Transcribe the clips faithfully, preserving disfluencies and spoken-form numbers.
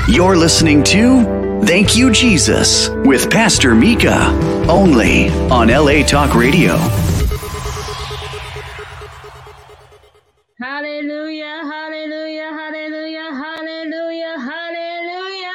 You're listening to Thank You, Jesus, with Pastor Mika, only on L A Talk Radio. Hallelujah, hallelujah, hallelujah, hallelujah, hallelujah.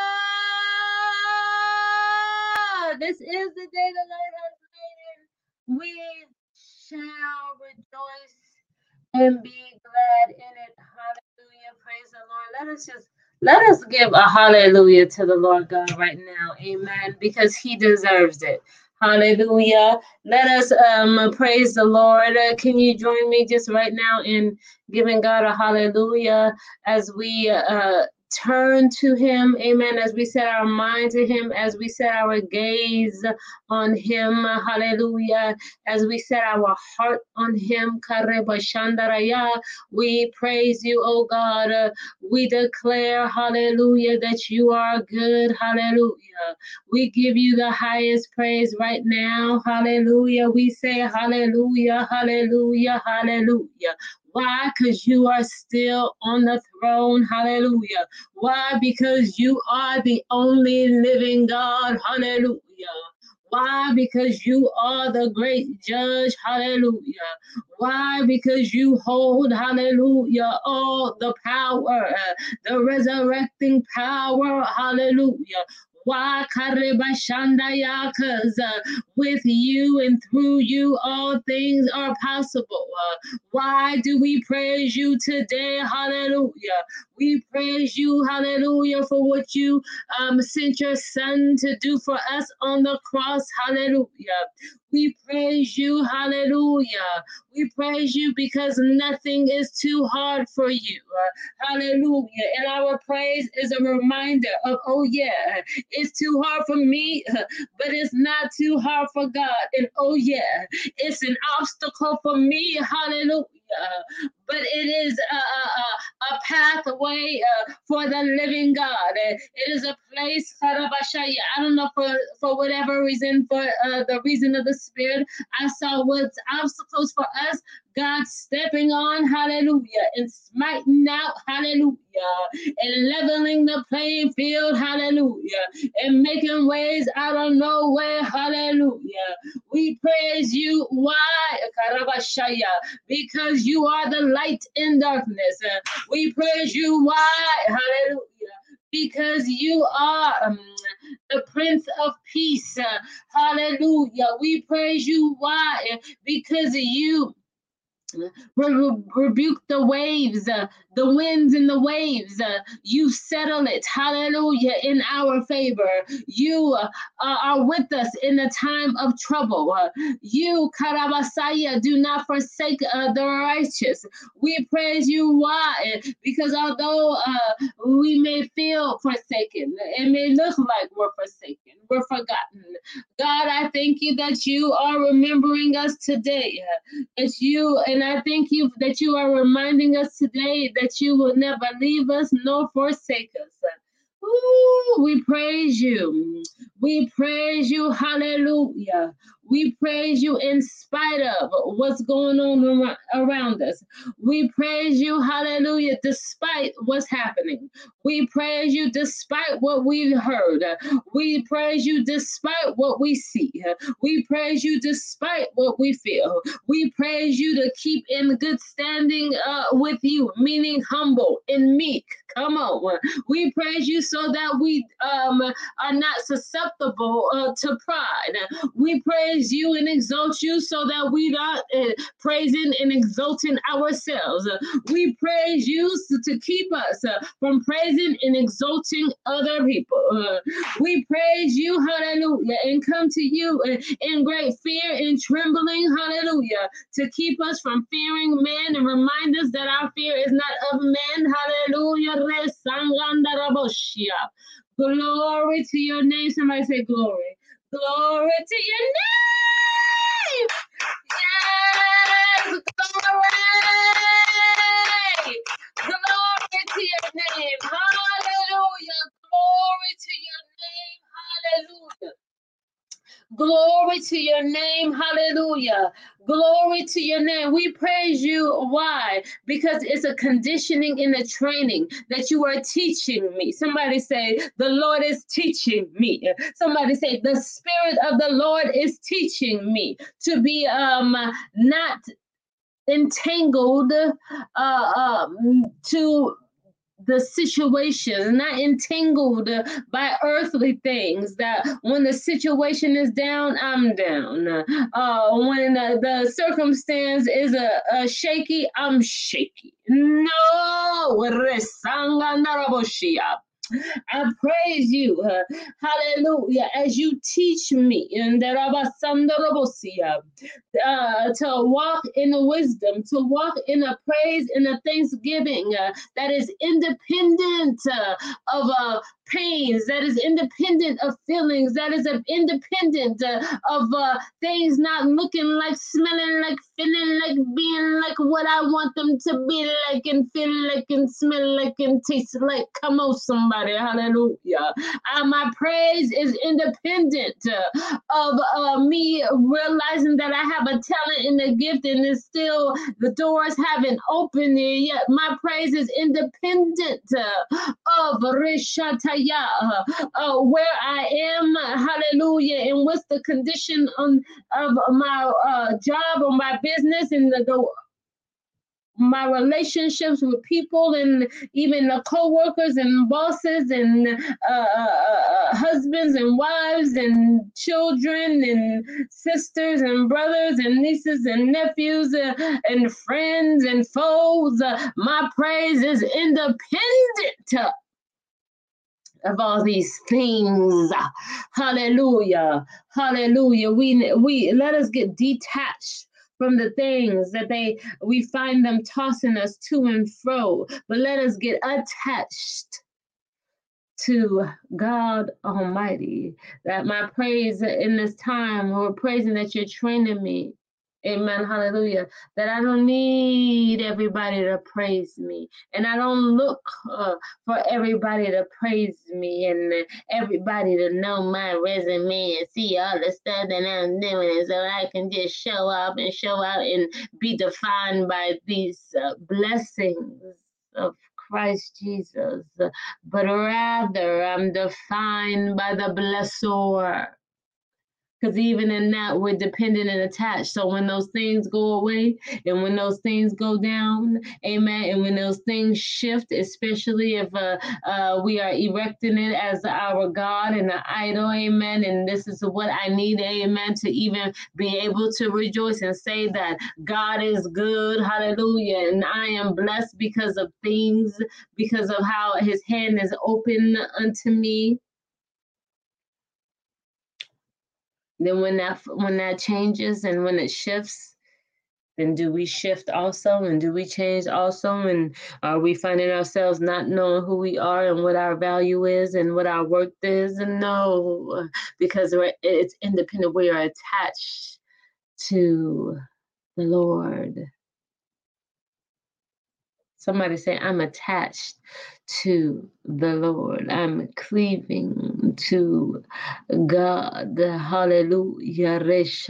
This is the day the Lord has made, and we shall rejoice and be glad in it. Hallelujah, praise the Lord. Let us just Let us give a hallelujah to the Lord God right now. Amen. Because he deserves it. Hallelujah. Let us um, praise the Lord. Uh, can you join me just right now in giving God a hallelujah as we uh, turn to him? Amen. As we set our mind to him, as we set our gaze on him. Hallelujah. As we set our heart on him. Karebashandaraya. We praise you, oh God. Uh, we declare, hallelujah, that you are good. Hallelujah. We give you the highest praise right now. Hallelujah. We say hallelujah, hallelujah, hallelujah. Why? Because you are still on the throne. Hallelujah. Why? Because you are the only living God. Hallelujah. Why? Because you are the great judge. Hallelujah. Why? Because you hold, hallelujah, all the power, uh, the resurrecting power. Hallelujah. Why? Because uh, with you and through you, all things are possible. Uh, why do we praise you today? Hallelujah. We praise you, hallelujah, for what you um, sent your son to do for us on the cross. Hallelujah. We praise you, hallelujah. We praise you because nothing is too hard for you. Uh, hallelujah. And our praise is a reminder of, oh yeah, it's too hard for me, but it's not too hard for God. And oh yeah, it's an obstacle for me. Hallelujah. But it is a, a, a pathway uh, for the living God. It is a place, I don't know, for, for whatever reason, for uh, the reason of the Spirit, I saw what's obstacles for us, God stepping on, hallelujah, and smiting out, hallelujah, and leveling the playing field, hallelujah, and making ways out of nowhere, hallelujah. We praise you. Why? Because you are the light in darkness. We praise you. Why? Hallelujah. Because you are um, the Prince of Peace. Uh, hallelujah. We praise you. Why? Because you Re- rebuke the waves, uh, the winds and the waves. Uh, you settle it, hallelujah, in our favor. You uh, are with us in the time of trouble. Uh, you, Karabasaya, do not forsake uh, the righteous. We praise you. Why? Because although uh, we may feel forsaken, it may look like we're forsaken, we're forgotten. God, I thank you that you are remembering us today. It's you, and I thank you that you are reminding us today that you will never leave us nor forsake us. Ooh, we praise you. We praise you. Hallelujah. We praise you in spite of what's going on ar- around us. We praise you, hallelujah, despite what's happening. We praise you despite what we've heard. We praise you despite what we see. We praise you despite what we feel. We praise you to keep in good standing uh, with you, meaning humble and meek. Come on. We praise you so that we um, are not susceptible uh, to pride. We praise you and exalt you so that we not uh, praising and exalting ourselves. Uh, we praise you to, to keep us uh, from praising and exalting other people. Uh, we praise you, hallelujah, and come to you uh, in great fear and trembling, hallelujah, to keep us from fearing men and remind us that our fear is not of men, hallelujah. Glory to your name. Somebody say glory. Glory to your name. Yes, glory. Glory to your name. Hallelujah. Glory to your name. Hallelujah. Glory to your name. Hallelujah. Glory to your name. We praise you. Why? Because it's a conditioning and a training that you are teaching me. Somebody say, the Lord is teaching me. Somebody say, the Spirit of the Lord is teaching me to be um not entangled uh, um, to the situation, not entangled by earthly things, that when the situation is down, I'm down. Uh, when uh, the circumstance is a, a shaky, I'm shaky. No! I praise you, uh, hallelujah, as you teach me in the uh, to walk in wisdom, to walk in a praise and a thanksgiving uh, that is independent uh, of uh, pains, that is independent of feelings, that is uh, independent uh, of uh, things not looking like, smelling like, feeling like, being like what I want them to be like and feel like and smell like and taste like. Come on, somebody, hallelujah. Uh, my praise is independent uh, of uh, me realizing that I have a talent and a gift and it's still the doors haven't opened yet. My praise is independent uh, of Rishataya, uh, uh, where I am, hallelujah, and what's the condition on, of my uh, job or my business and the, the my relationships with people and even the co-workers and bosses and uh, uh, husbands and wives and children and sisters and brothers and nieces and nephews uh, and friends and foes. Uh, my praise is independent of all these things. Hallelujah. Hallelujah. We we let us get detached from the things that they we find them tossing us to and fro, but let us get attached to God Almighty. That my praise in this time, we're praising that you're training me. Amen. Hallelujah. That I don't need everybody to praise me. And I don't look uh, for everybody to praise me and uh, everybody to know my resume and see all the stuff that I'm doing so I can just show up and show out and be defined by these uh, blessings of Christ Jesus. But rather, I'm defined by the blessor. Because even in that, we're dependent and attached. So when those things go away and when those things go down, amen, and when those things shift, especially if uh, uh, we are erecting it as our God and an idol, amen, and this is what I need, amen, to even be able to rejoice and say that God is good, hallelujah, and I am blessed because of things, because of how his hand is open unto me. Then when that when that changes and when it shifts, then do we shift also? And do we change also? And are we finding ourselves not knowing who we are and what our value is and what our worth is? And no, because we're, it's independent. We are attached to the Lord. Somebody say, I'm attached to the Lord. I'm cleaving to God. Hallelujah.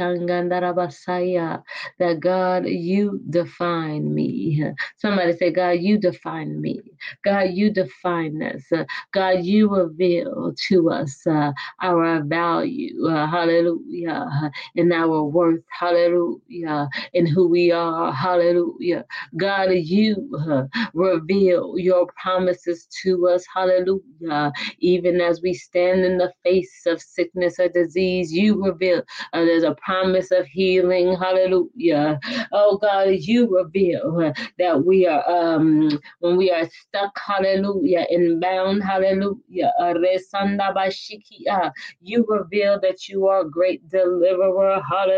That God, you define me. Somebody say, God, you define me. God, you define us. Uh, God, you reveal to us uh, our value. Uh, hallelujah. And our worth. Hallelujah. And who we are. Hallelujah. God, you uh, reveal your promises to us. Hallelujah. Even as we stand in the face of sickness or disease, you reveal uh, there's a promise of healing. Hallelujah. Oh God, you reveal uh, that we are, um, when we are stuck, hallelujah, and bound, hallelujah. Uh, you reveal that you are a great deliverer. Hallelujah.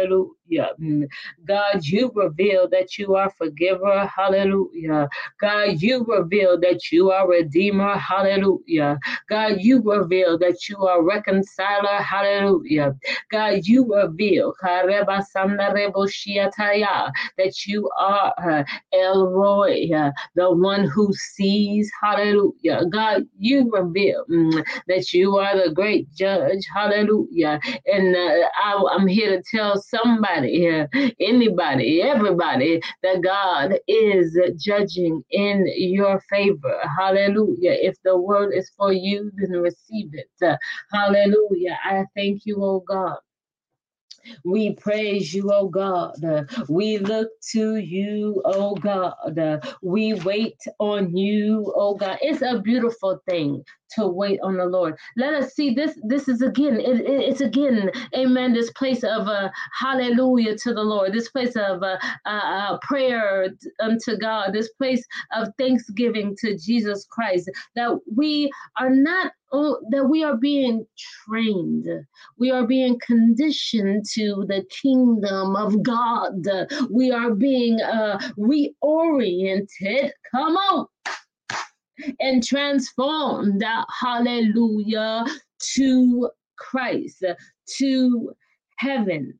Mm. God, you reveal that you are forgiver. Hallelujah. God, you reveal that you are redeemer. Hallelujah. God, you reveal that you are reconciler. Hallelujah. God, you reveal Karebasandareboshiataya, that you are uh, El Roy, uh, the one who sees. Hallelujah. God, you reveal mm, that you are the great judge. Hallelujah. And uh, I, I'm here to tell somebody, uh, anybody, everybody, that God is judging in your favor. Hallelujah. If the word is for you, then receive it. Uh, hallelujah. I thank you, oh God. We praise you, oh God. Uh, We look to you, oh God. Uh, We wait on you, oh God. It's a beautiful thing to wait on the Lord. Let us see this. This is again, it, it- it's again, amen, this place of uh, hallelujah to the Lord, this place of uh, uh, uh, prayer unto God, this place of thanksgiving to Jesus Christ, that we are not, oh, that we are being trained. We are being conditioned to the kingdom of God. We are being uh, reoriented. Come on. And transformed. Hallelujah. To Christ, to heaven.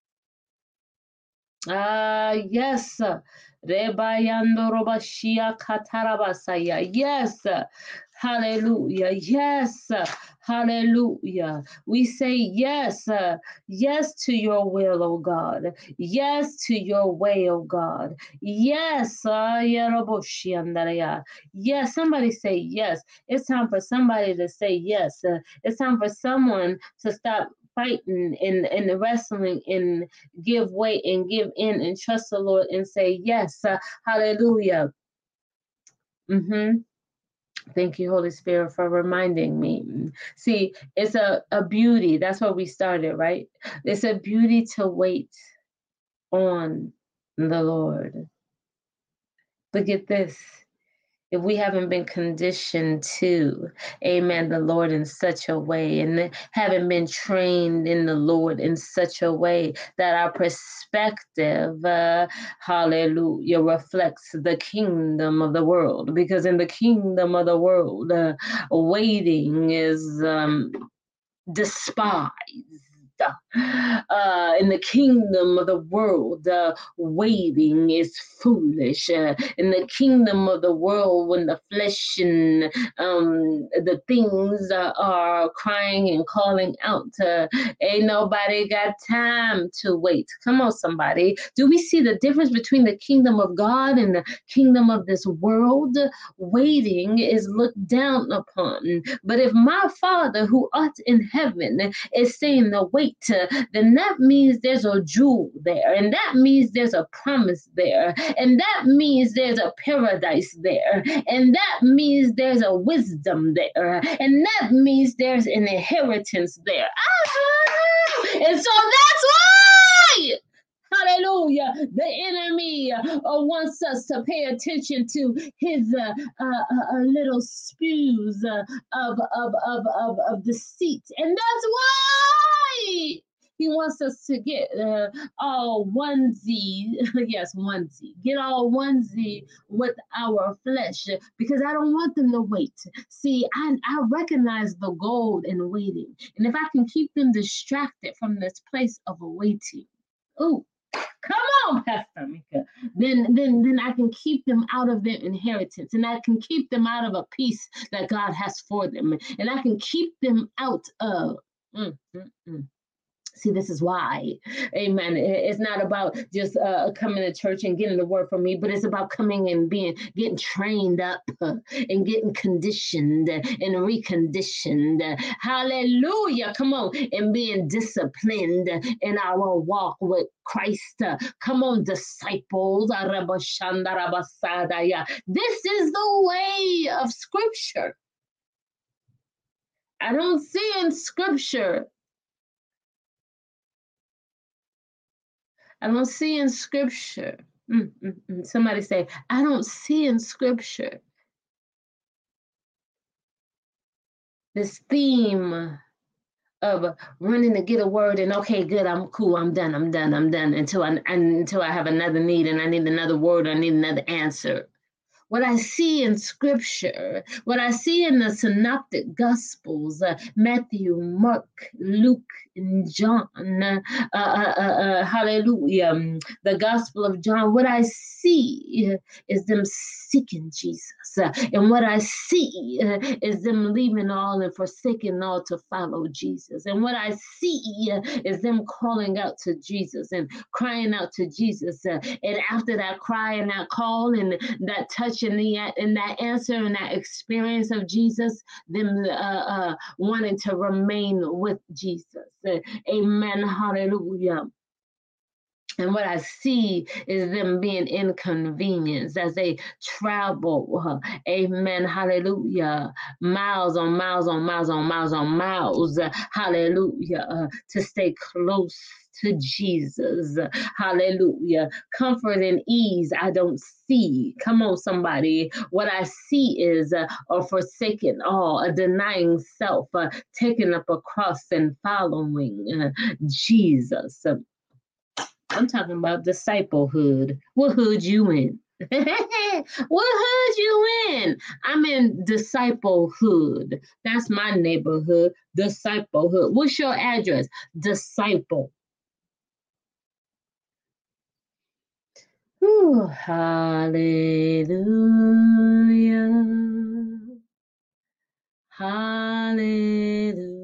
Ah, yes. Rebayando robashia katarabasaya. Yes. Hallelujah. Yes. Hallelujah. We say yes. uh, Yes to your will, oh God. Yes to your way, oh God. Yes. ah, yeroboshiandaraya. Yes. Somebody say yes. It's time for somebody to say yes. Uh, It's time for someone to stop fighting and, and wrestling and give way and give in and trust the Lord and say yes. Uh, hallelujah. Mm-hmm. Thank you, Holy Spirit, for reminding me. See, it's a, a beauty. That's where we started, right? It's a beauty to wait on the Lord. But get this. If we haven't been conditioned to, amen, the Lord in such a way, and haven't been trained in the Lord in such a way that our perspective, uh, hallelujah, reflects the kingdom of the world. Because in the kingdom of the world, uh, waiting is um, despised. Uh, in the kingdom of the world, uh, waiting is foolish. Uh, in the kingdom of the world, when the flesh and um, the things uh, are crying and calling out, uh, ain't nobody got time to wait. Come on, somebody. Do we see the difference between the kingdom of God and the kingdom of this world? Waiting is looked down upon. But if my Father who art in heaven is saying the wait, uh, then that means there's a jewel there, and that means there's a promise there, and that means there's a paradise there, and that means there's a wisdom there, and that means there's an inheritance there. Ah! And so that's why, hallelujah, the enemy uh, wants us to pay attention to his uh, uh, uh, uh, little spews uh, of, of, of, of, of deceit. And that's why he wants us to get uh, all onesie, yes, onesie, get all onesie with our flesh, because I don't want them to wait. See, I, I recognize the gold in waiting. And if I can keep them distracted from this place of waiting, oh, come on, Pastor Mika. Then, then, then I can keep them out of their inheritance, and I can keep them out of a peace that God has for them, and I can keep them out of. Mm, mm, mm. See, this is why, amen. It's not about just uh, coming to church and getting the word from me, but it's about coming and being, getting trained up uh, and getting conditioned and reconditioned. Hallelujah. Come on. And being disciplined in our walk with Christ. Uh, Come on, disciples. Arabashandarabasada. This is the way of Scripture. I don't see in Scripture I don't see in Scripture. Mm, mm, mm. Somebody say, I don't see in Scripture this theme of running to get a word and okay, good, I'm cool, I'm done, I'm done, I'm done until I until I have another need and I need another word, I need another answer. What I see in scripture, what I see in the synoptic gospels, uh, Matthew, Mark, Luke, and John, uh, uh, uh, uh, hallelujah, um, the gospel of John, what I see is them seeking Jesus. Uh, and what I see uh, is them leaving all and forsaking all to follow Jesus. And what I see uh, is them calling out to Jesus and crying out to Jesus. Uh, and after that cry and that call and that touch and, the, and that answer and that experience of Jesus, them uh, uh, wanting to remain with Jesus. Uh, amen. Hallelujah. And what I see is them being inconvenienced as they travel, uh, amen, hallelujah, miles on miles on miles on miles on miles, uh, hallelujah, uh, to stay close to Jesus, uh, hallelujah. Comfort and ease I don't see. Come on, somebody. What I see is uh, a forsaking all, a denying self, uh, taking up a cross and following uh, Jesus. I'm talking about disciplehood. What hood you in? What hood you in? I'm in disciplehood. That's my neighborhood. Disciplehood. What's your address? Disciple. Ooh, hallelujah. Hallelujah.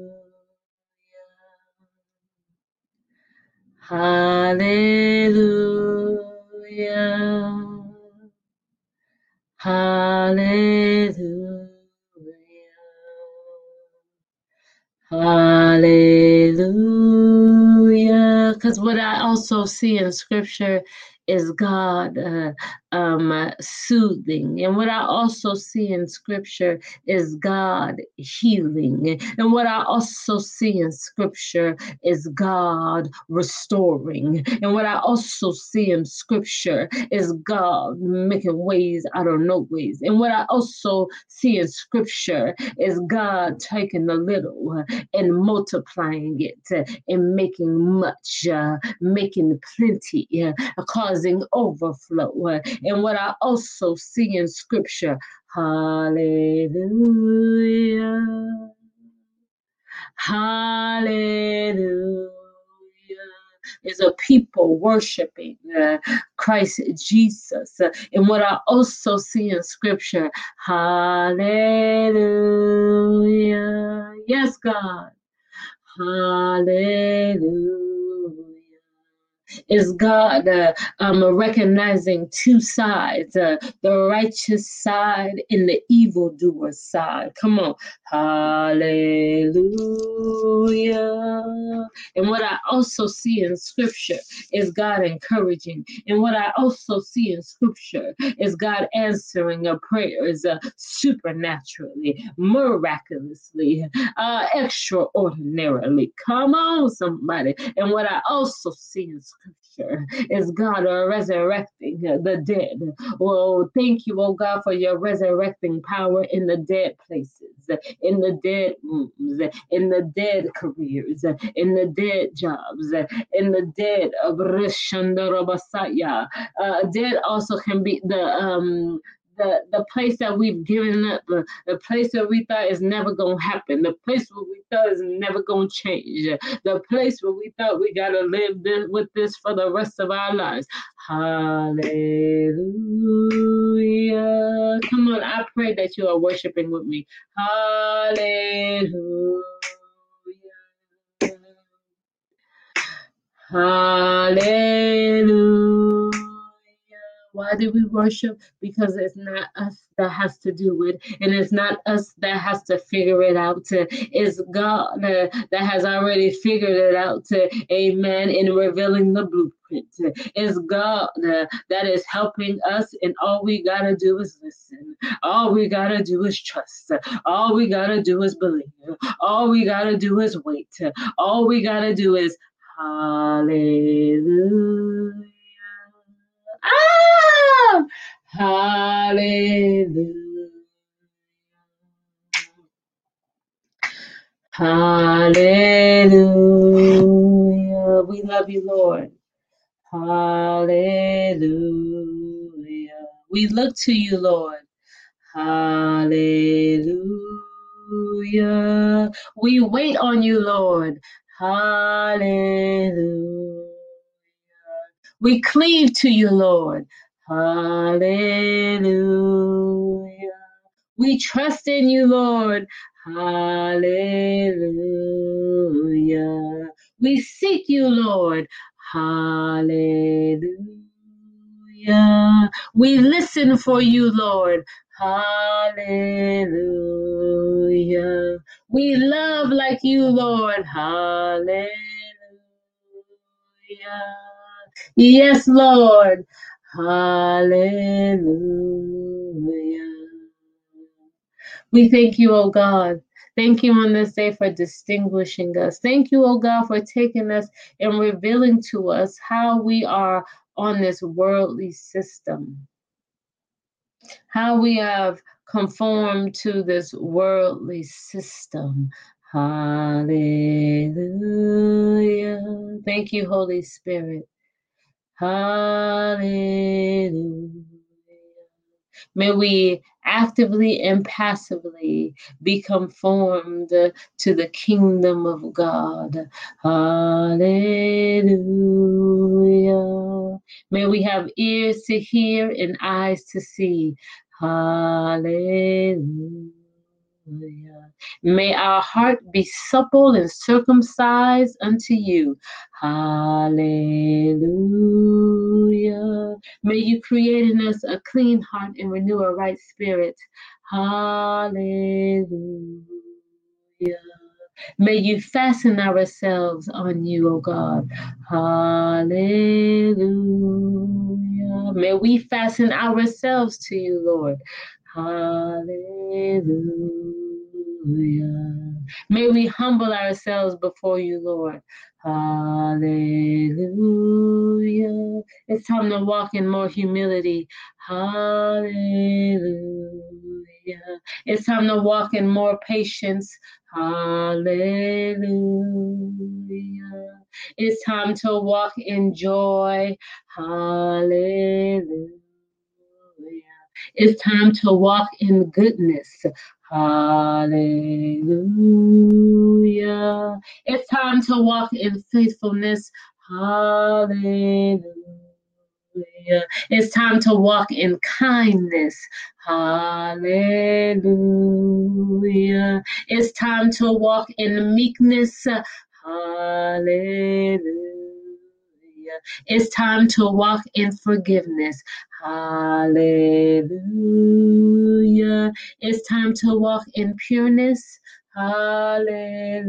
Hallelujah. Hallelujah. Hallelujah. Because what I also see in scripture is God uh, um, uh, soothing. And what I also see in scripture is God healing. And what I also see in scripture is God restoring. And what I also see in scripture is God making ways out of no ways. And what I also see in scripture is God taking the little uh, and multiplying it uh, and making much, uh, making plenty, uh, causing overflow. Uh, and what I also see in scripture, hallelujah, hallelujah, is a people worshiping uh, Christ Jesus. Uh, and what I also see in scripture, hallelujah, yes, God, hallelujah, is God uh, um, recognizing two sides, uh, the righteous side and the evildoer side. Come on. Hallelujah. And what I also see in scripture is God encouraging. And what I also see in scripture is God answering our prayers uh, supernaturally, miraculously, uh, extraordinarily. Come on, somebody. And what I also see in scripture is God uh, resurrecting uh, the dead. Well, thank you, oh God, for your resurrecting power in the dead places, in the dead rooms, in the dead careers, in the dead jobs, in the dead of Rishandarabasaya. Uh, dead also can be the um the, the place that we've given up, uh, the place that we thought is never going to happen, the place where we thought is never going to change, the place where we thought we got to live this, with this for the rest of our lives. Hallelujah. Come on, I pray that you are worshiping with me. Hallelujah. Hallelujah. Why do we worship? Because it's not us that has to do it, and it's not us that has to figure it out. It's God uh, that has already figured it out. Amen. In revealing the blueprint, it's God uh, that is helping us, and all we gotta do is listen. All we gotta do is trust. All we gotta do is believe. All we gotta do is wait. All we gotta do is hallelujah. Ah! Hallelujah. Hallelujah. Hallelujah. We love you, Lord. Hallelujah. We look to you, Lord. Hallelujah. We wait on you, Lord. Hallelujah. We cleave to you, Lord. Hallelujah. We trust in you, Lord. Hallelujah. We seek you, Lord. Hallelujah. We listen for you, Lord. Hallelujah. We love like you, Lord. Hallelujah. Yes, Lord. Hallelujah. We thank you, oh God. Thank you on this day for distinguishing us. Thank you, oh God, for taking us and revealing to us how we are on this worldly system, how we have conformed to this worldly system. Hallelujah. Thank you, Holy Spirit. Hallelujah. May we actively and passively be conformed to the kingdom of God. Hallelujah. May we have ears to hear and eyes to see. Hallelujah. May our heart be supple and circumcised unto you. Hallelujah. May you create in us a clean heart and renew a right spirit. Hallelujah. May you fasten ourselves on you, O God. Hallelujah. May we fasten ourselves to you, Lord. Hallelujah. May we humble ourselves before you, Lord. Hallelujah. It's time to walk in more humility. Hallelujah. It's time to walk in more patience. Hallelujah. It's time to walk in joy. Hallelujah. It's time to walk in goodness. Hallelujah. It's time to walk in faithfulness. Hallelujah. It's time to walk in kindness. Hallelujah. It's time to walk in meekness. Hallelujah. It's time to walk in forgiveness. Hallelujah. It's time to walk in pureness. Hallelujah.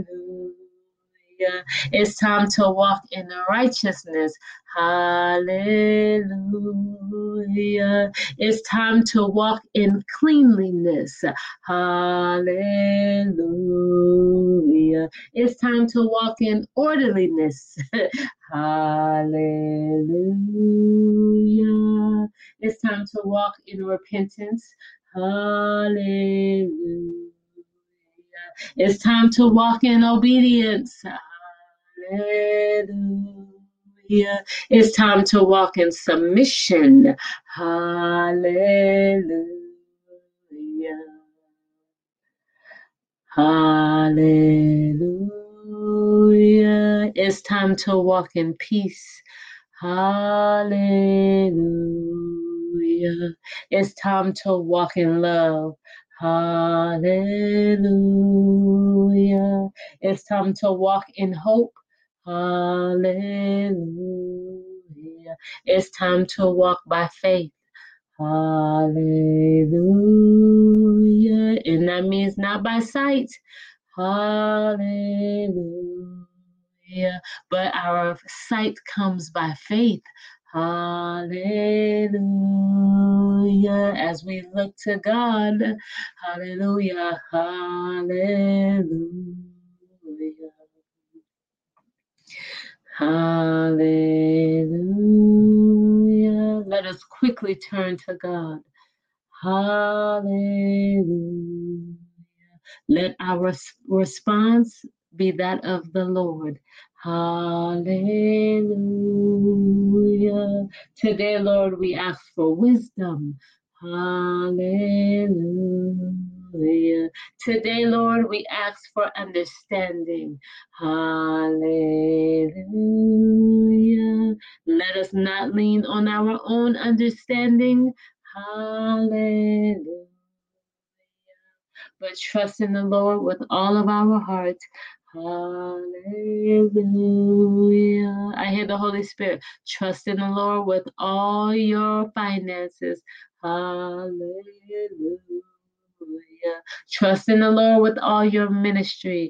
It's time to walk in righteousness. Hallelujah. It's time to walk in cleanliness. Hallelujah. It's time to walk in orderliness. Hallelujah. It's time to walk in repentance. Hallelujah. It's time to walk in obedience. Hallelujah. It's time to walk in submission. Hallelujah. Hallelujah. It's time to walk in peace. Hallelujah. It's time to walk in love. Hallelujah. It's time to walk in hope. Hallelujah. It's time to walk by faith. Hallelujah. And that means not by sight. Hallelujah. But our sight comes by faith. Hallelujah. As we look to God. Hallelujah. Hallelujah. Hallelujah. Let us quickly turn to God. Hallelujah. Let our response be that of the Lord. Hallelujah. Today, Lord, we ask for wisdom. Hallelujah. Today, Lord, we ask for understanding. Hallelujah. Let us not lean on our own understanding. Hallelujah. But trust in the Lord with all of our hearts. Hallelujah. I hear the Holy Spirit. Trust in the Lord with all your finances. Hallelujah. Trust in the Lord with all your ministry.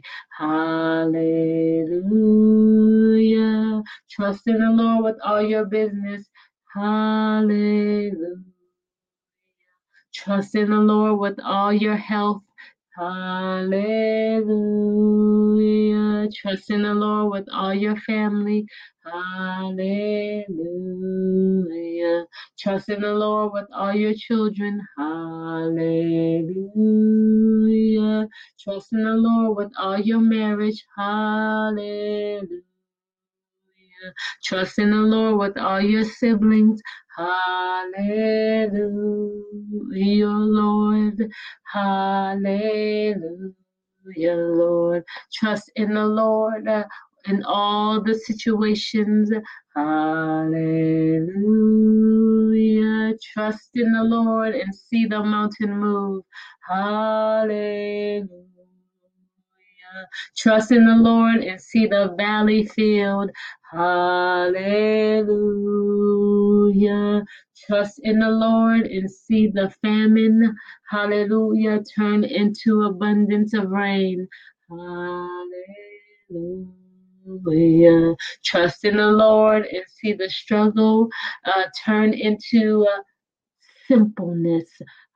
Hallelujah. Trust in the Lord with all your business. Hallelujah. Trust in the Lord with all your health. Hallelujah. Trust in the Lord with all your family. Hallelujah. Trust in the Lord with all your children. Hallelujah. Trust in the Lord with all your marriage. Hallelujah. Trust in the Lord with all your siblings. Hallelujah, Lord. Hallelujah, Lord. Trust in the Lord uh, in all the situations. Hallelujah. Trust in the Lord and see the mountain move. Hallelujah. Trust in the Lord and see the valley filled. Hallelujah. Trust in the Lord and see the famine, hallelujah, turn into abundance of rain. Hallelujah. Trust in the Lord and see the struggle uh, turn into uh, simpleness.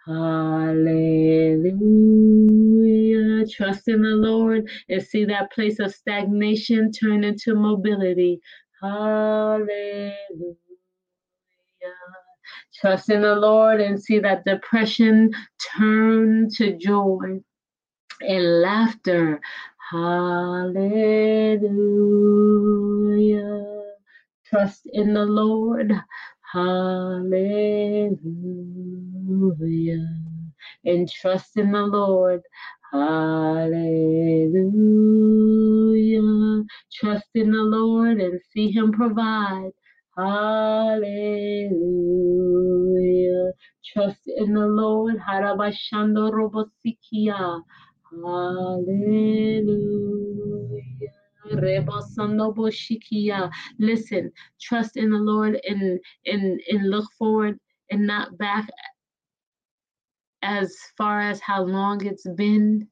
Hallelujah. Trust in the Lord and see that place of stagnation turn into mobility. Hallelujah. Trust in the Lord and see that depression turn to joy and laughter. Hallelujah. Trust in the Lord. Hallelujah. And trust in the Lord. Hallelujah. Trust in the Lord and see him provide. Hallelujah. Trust in the Lord. Harabashando robosikia. Hallelujah. Rebosando boshikia. Listen, trust in the Lord and, and, and look forward and not back as far as how long it's been.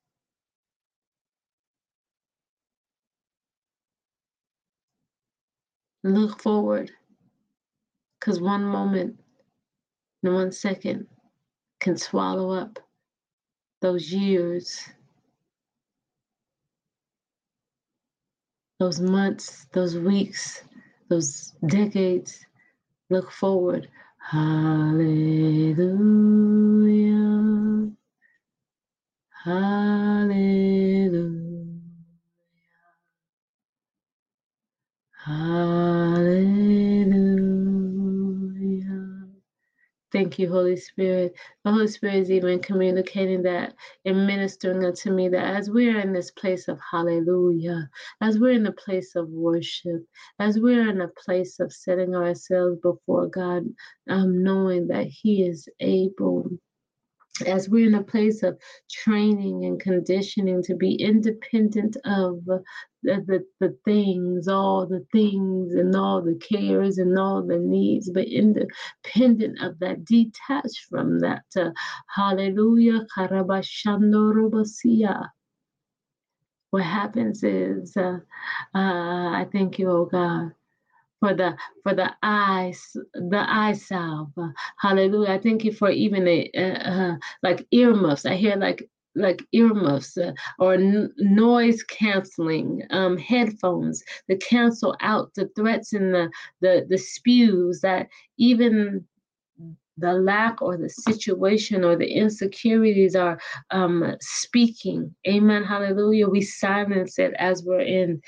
Look forward, because one moment and one second can swallow up those years, those months, those weeks, those decades. Look forward. Hallelujah. Hallelujah. Hallelujah. Thank you, Holy Spirit. The Holy Spirit is even communicating that and ministering unto me that as we're in this place of hallelujah, as we're in the place of worship, as we're in a place of setting ourselves before God, um, knowing that He is able, as we're in a place of training and conditioning to be independent of the, the, the things, all the things and all the cares and all the needs, but independent of that, detached from that. Uh, hallelujah. What happens is, uh, uh, I thank you, oh God, for the for the eyes, the eye salve. Uh, hallelujah. I thank you for even a uh, uh, like earmuffs. I hear like like earmuffs uh, or n- noise canceling um, headphones to cancel out the threats and the the the spews that even the lack or the situation or the insecurities are um, speaking. Amen. Hallelujah. We silence it as we're in.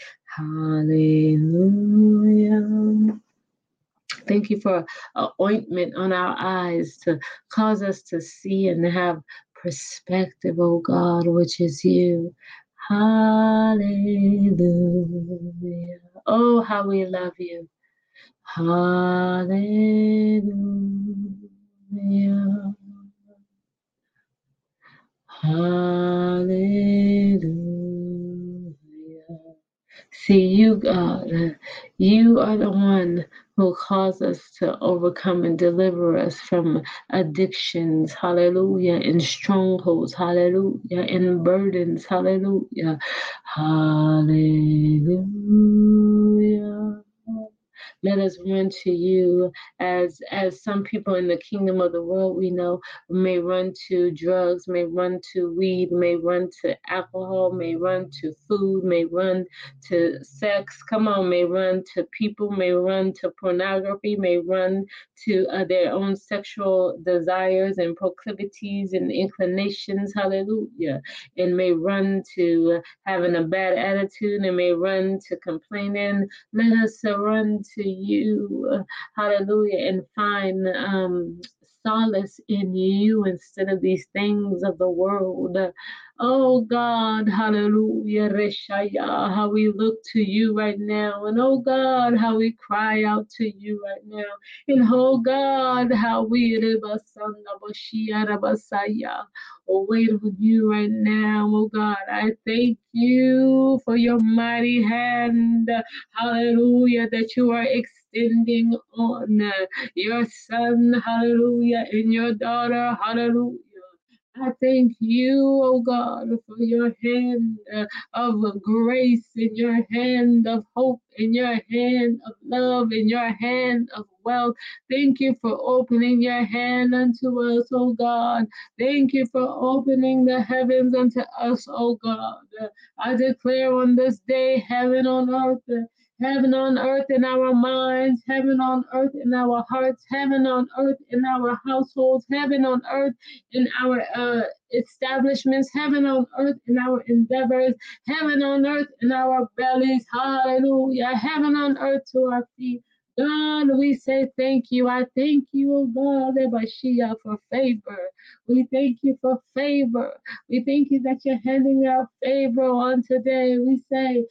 Hallelujah. Thank you for an ointment on our eyes to cause us to see and have perspective, oh God, which is you. Hallelujah. Oh, how we love you. Hallelujah. Hallelujah. See, you, God, you are the one who calls us to overcome and deliver us from addictions, hallelujah, and strongholds, hallelujah, and burdens, hallelujah, hallelujah. Let us run to you as as some people in the kingdom of the world we know may run to drugs, may run to weed, may run to alcohol, may run to food, may run to sex. Come on, may run to people, may run to pornography, may run to uh, their own sexual desires and proclivities and inclinations. Hallelujah. And may run to uh, having a bad attitude and may run to complaining. Let us uh, run to you, uh, hallelujah, and find um, solace in you instead of these things of the world. Oh God, hallelujah, Reshaya, how we look to you right now. And oh God, how we cry out to you right now. And oh God, how we Rebasanda Bashia Rabasaya. Oh, wait on you right now, oh God. I thank you for your mighty hand, hallelujah, that you are extending on uh, your son, hallelujah, and your daughter, hallelujah. I thank you, oh God, for your hand uh, of grace, in your hand of hope, in your hand of love, in your hand of wealth. Thank you for opening your hand unto us, oh God. Thank you for opening the heavens unto us, oh God. Uh, I declare on this day, heaven on earth. Uh, Heaven on earth in our minds, heaven on earth in our hearts, heaven on earth in our households, heaven on earth in our uh, establishments, heaven on earth in our endeavors, heaven on earth in our bellies, hallelujah, heaven on earth to our feet. God, we say thank you. I thank you, oh God, Ebashia, for favor. We thank you for favor. We thank you that you're handing out favor on today. We say,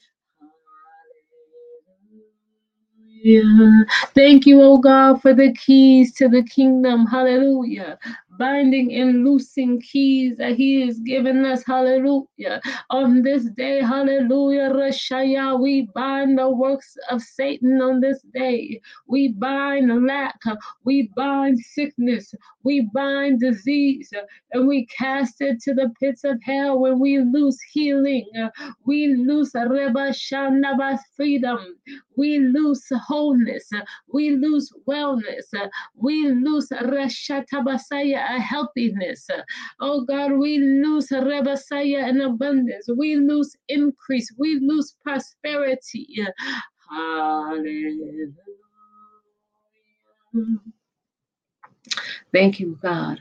hallelujah. Thank you, oh God, for the keys to the kingdom. Hallelujah. Binding and loosing keys that He has given us. Hallelujah. On this day, hallelujah. Rashaya, we bind the works of Satan on this day. We bind lack. We bind sickness. We bind disease. And we cast it to the pits of hell when we lose healing. We lose Reba Shandaba freedom. We lose wholeness. We lose wellness. We lose Rashatabasaya healthiness. Oh God, we lose Rebasaya in abundance. We lose increase. We lose prosperity. Hallelujah. Thank you, God.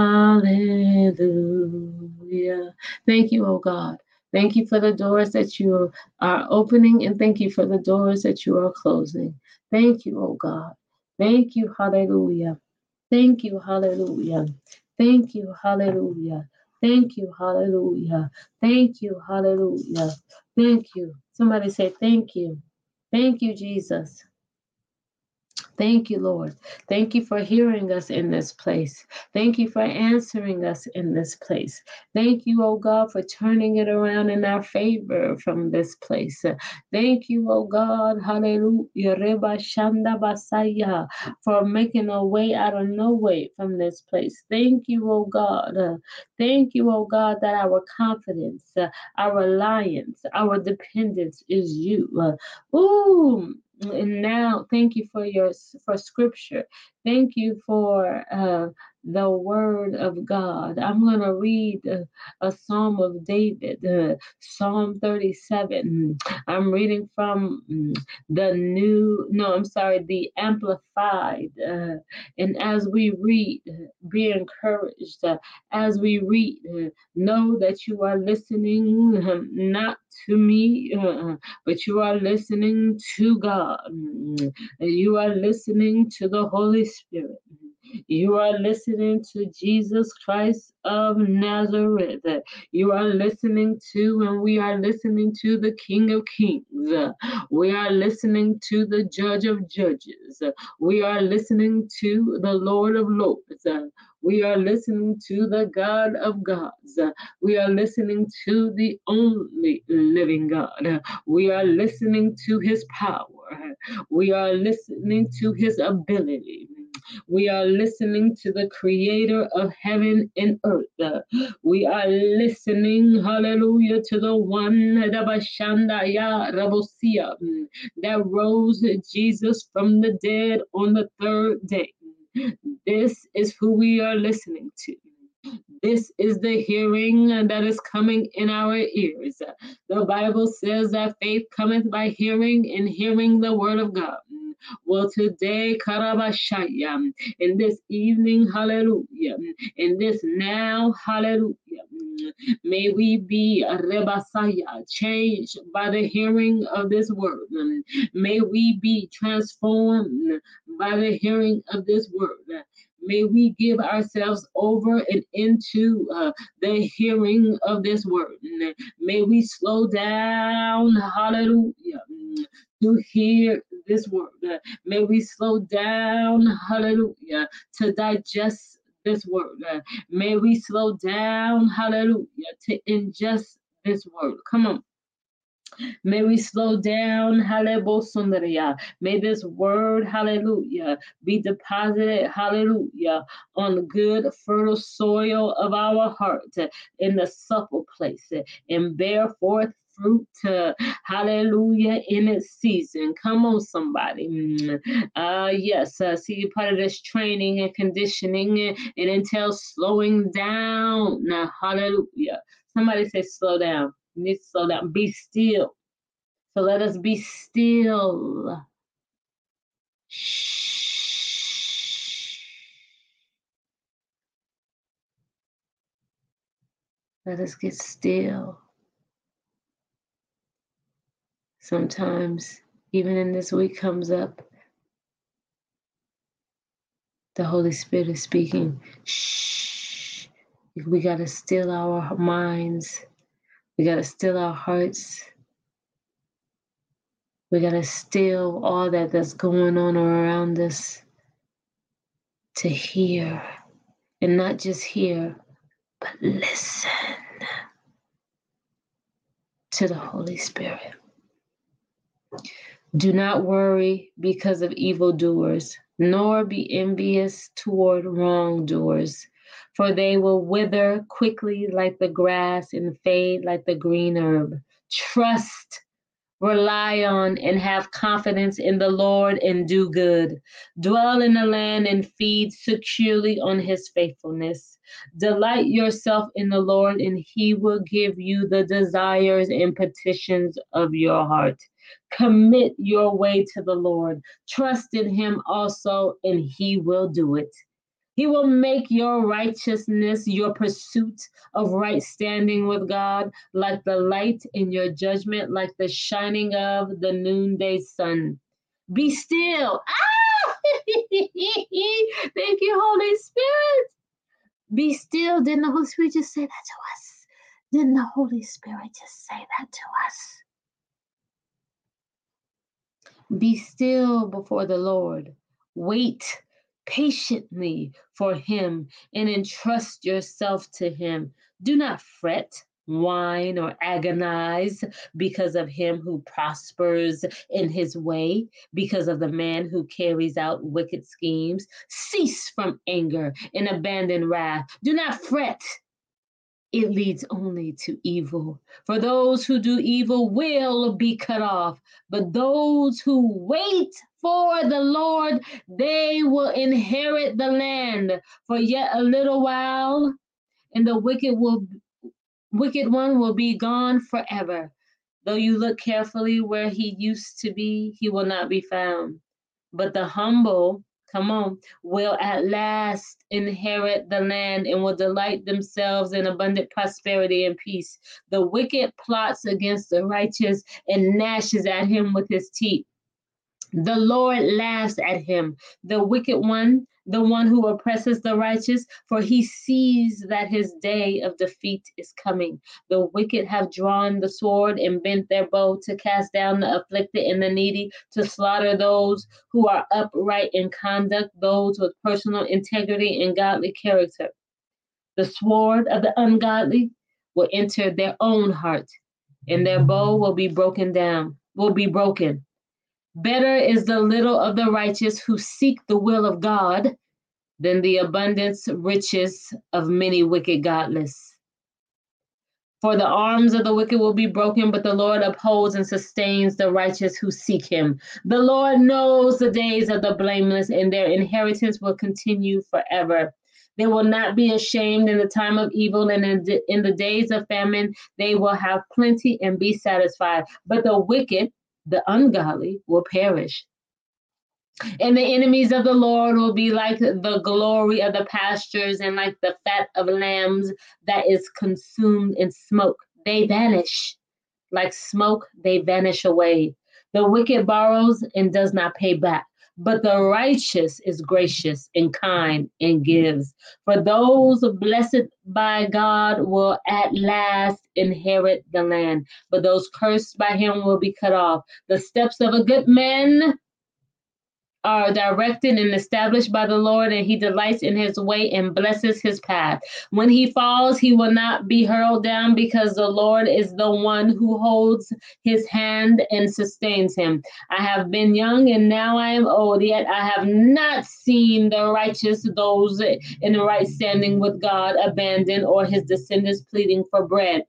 Hallelujah. Thank you, oh God. Thank you for the doors that you are opening, and thank you for the doors that you are closing. Thank you, oh God. Thank you, hallelujah. Thank you, hallelujah. Thank you, hallelujah. Thank you, hallelujah. Thank you, hallelujah. Thank you. Somebody say thank you. Thank you, Jesus. Thank you, Lord. Thank you for hearing us in this place. Thank you for answering us in this place. Thank you, oh God, for turning it around in our favor from this place. Thank you, oh God, hallelujah, Reba Shanda Basaya, for making a way out of no way from this place. Thank you, oh God. Uh, Thank you, oh God, that our confidence, uh, our reliance, our dependence is you. Uh, ooh. And now, thank you for your for scripture. Thank you for uh, the word of God. I'm going to read uh, a Psalm of David, uh, Psalm thirty-seven. I'm reading from mm, the new, no, I'm sorry, the Amplified. Uh, and as we read, uh, be encouraged. Uh, as we read, uh, know that you are listening um, not to me, uh, but you are listening to God. Mm, You are listening to the Holy Spirit. You are listening to Jesus Christ of Nazareth. You are listening to, and we are listening to the King of Kings. We are listening to the Judge of Judges. We are listening to the Lord of Lords. We are listening to the God of gods. We are listening to the only living God. We are listening to his power. We are listening to his ability. We are listening to the creator of heaven and earth. We are listening, hallelujah, to the one that rose Jesus from the dead on the third day. This is who we are listening to. This is the hearing that is coming in our ears. The Bible says that faith cometh by hearing, and hearing the word of God. Well, today, Karabashaya, in this evening, hallelujah, in this now, hallelujah, may we be Rebasaya, changed by the hearing of this word. May we be transformed by the hearing of this word. May we give ourselves over and into uh, the hearing of this word. May we slow down, hallelujah, to hear this word. May we slow down, hallelujah, to digest this word. May we slow down, hallelujah, to ingest this word. Come on. May we slow down, hallelujah. May this word, hallelujah, be deposited, hallelujah, on good, fertile soil of our heart in the supple place and bear forth fruit, uh, hallelujah, in its season. Come on, somebody. Uh, yes, uh, see, part of this training and conditioning, it entails slowing down. Now, hallelujah. Somebody say, slow down. You need to slow down. Be still. So let us be still. Shh. Let us get still. Sometimes, even in this week comes up, the Holy Spirit is speaking. Shh. We got to still our minds. We got to still our hearts. We got to still all that that's going on around us to hear. And not just hear, but listen to the Holy Spirit. Do not worry because of evildoers, nor be envious toward wrongdoers, for they will wither quickly like the grass and fade like the green herb. Trust, rely on, and have confidence in the Lord and do good. Dwell in the land and feed securely on his faithfulness. Delight yourself in the Lord, and he will give you the desires and petitions of your heart. Commit your way to the Lord. Trust in him also, and he will do it. He will make your righteousness, your pursuit of right standing with God, like the light in your judgment, like the shining of the noonday sun. Be still. Ah! Thank you, Holy Spirit. Be still. Didn't the Holy Spirit just say that to us? Didn't the Holy Spirit just say that to us? Be still before the Lord. Wait patiently for him and entrust yourself to him. Do not fret, whine, or agonize because of him who prospers in his way, because of the man who carries out wicked schemes. Cease from anger and abandon wrath. Do not fret. It leads only to evil. For those who do evil will be cut off, but those who wait for the Lord, they will inherit the land for yet a little while, and the wicked will wicked one will be gone forever. Though you look carefully where he used to be, he will not be found. But the humble, come on, will at last inherit the land and will delight themselves in abundant prosperity and peace. The wicked plots against the righteous and gnashes at him with his teeth. The Lord laughs at him, the wicked one, the one who oppresses the righteous, for he sees that his day of defeat is coming. The wicked have drawn the sword and bent their bow to cast down the afflicted and the needy, to slaughter those who are upright in conduct, those with personal integrity and godly character. The sword of the ungodly will enter their own heart, and their bow will be broken down, will be broken. Better is the little of the righteous who seek the will of God than the abundance riches of many wicked godless. For the arms of the wicked will be broken, but the Lord upholds and sustains the righteous who seek him. The Lord knows the days of the blameless, and their inheritance will continue forever. They will not be ashamed in the time of evil, and in the, in the days of famine, they will have plenty and be satisfied. But the wicked, the ungodly, will perish. And the enemies of the Lord will be like the glory of the pastures and like the fat of lambs that is consumed in smoke. They vanish. Like smoke, they vanish away. The wicked borrows and does not pay back, but the righteous is gracious and kind and gives. For those blessed by God will at last inherit the land, but those cursed by him will be cut off. The steps of a good man are directed and established by the Lord, and he delights in his way and blesses his path. When he falls, he will not be hurled down, because the Lord is the one who holds his hand and sustains him. I have been young and now I am old, yet I have not seen the righteous, those in the right standing with God, abandoned, or his descendants pleading for bread.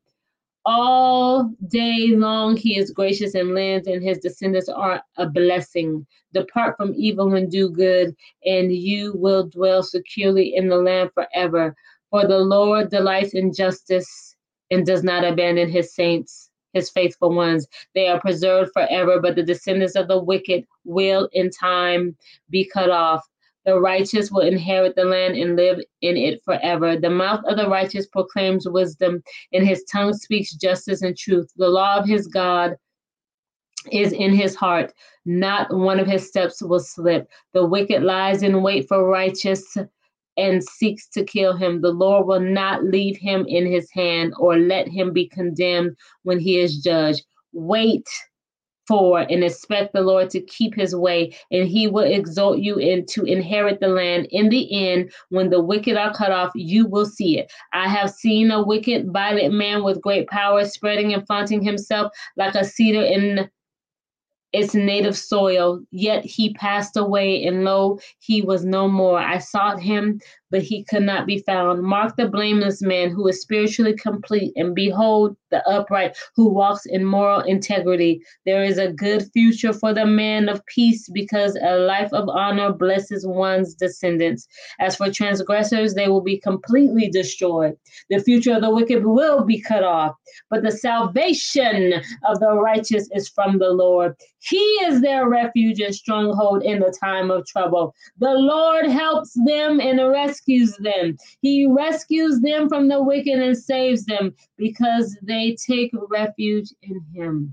All day long he is gracious and lends, and his descendants are a blessing. Depart from evil and do good, and you will dwell securely in the land forever. For the Lord delights in justice and does not abandon his saints, his faithful ones. They are preserved forever, but the descendants of the wicked will in time be cut off. The righteous will inherit the land and live in it forever. The mouth of the righteous proclaims wisdom, and his tongue speaks justice and truth. The law of his God is in his heart. Not one of his steps will slip. The wicked lies in wait for righteous and seeks to kill him. The Lord will not leave him in his hand or let him be condemned when he is judged. Wait for and expect the Lord to keep his way, and he will exalt you in to inherit the land. In the end, when the wicked are cut off, you will see it. I have seen a wicked, violent man with great power, spreading and flaunting himself like a cedar in its native soil, yet he passed away, and lo, he was no more. I sought him, but he could not be found. Mark the blameless man who is spiritually complete, and behold the upright who walks in moral integrity. There is a good future for the man of peace, because a life of honor blesses one's descendants. As for transgressors, they will be completely destroyed. The future of the wicked will be cut off, but the salvation of the righteous is from the Lord. He is their refuge and stronghold in the time of trouble. The Lord helps them and rescues them. He rescues them from the wicked and saves them, because they take refuge in him.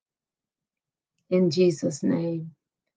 In Jesus' name.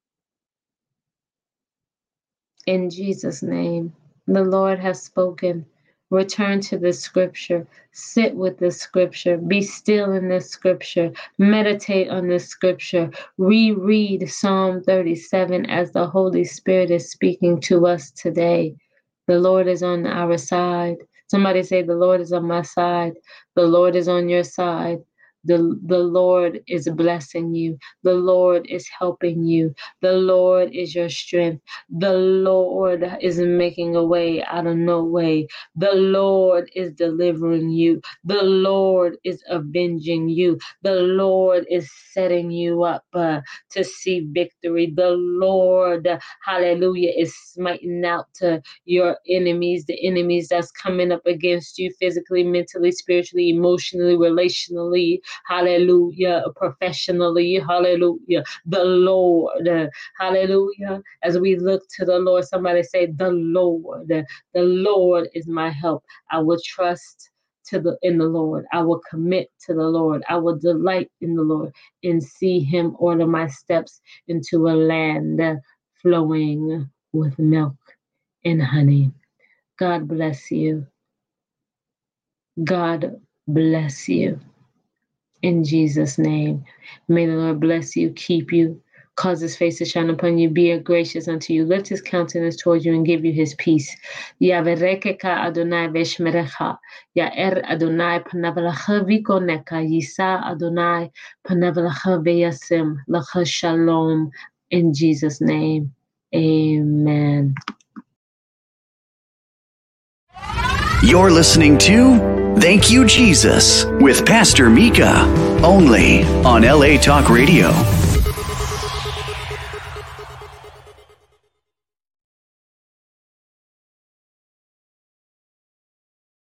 In Jesus' name. The Lord has spoken. Return to this scripture. Sit with this scripture. Be still in this scripture. Meditate on this scripture. Reread Psalm thirty-seven as the Holy Spirit is speaking to us today. The Lord is on our side. Somebody say, the Lord is on my side. The Lord is on your side. The, the Lord is blessing you. The Lord is helping you. The Lord is your strength. The Lord is making a way out of no way. The Lord is delivering you. The Lord is avenging you. The Lord is setting you up uh, to see victory. The Lord, hallelujah, is smiting out to your enemies, the enemies that's coming up against you physically, mentally, spiritually, emotionally, relationally, hallelujah, professionally, hallelujah. The Lord, uh, hallelujah. As we look to the Lord, somebody say, the Lord, the Lord is my help. I will trust to the in the Lord. I will commit to the Lord. I will delight in the Lord and see him order my steps into a land flowing with milk and honey. God bless you. God bless you. In Jesus' name, may the Lord bless you, keep you, cause his face to shine upon you, be gracious unto you, lift his countenance towards you, and give you his peace. Yaverekeka Adonai veshmerecha, Yaer Adonai panavalacha vikoneka, Yisa Adonai panavalacha veyasim, lacha shalom. In Jesus' name, amen. You're listening to Thank You, Jesus, with Pastor Mika, only on L A Talk Radio.